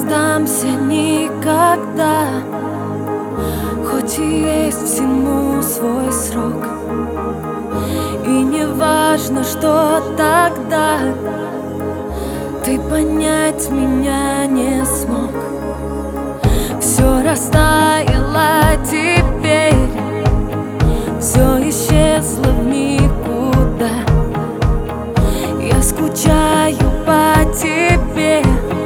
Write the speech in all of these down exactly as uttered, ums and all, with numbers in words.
сдамся никогда, хоть и есть всему свой срок. И не важно, что тогда ты понять меня не смог. Все растаяло теперь, все исчезло в никуда. Я скучаю по тебе,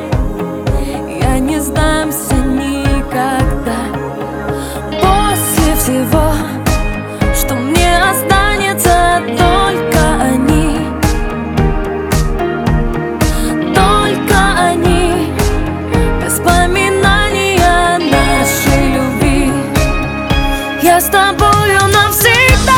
я не сдамся никогда. После всего, что мне останется, только они, только они, воспоминания нашей любви. Я с тобою навсегда.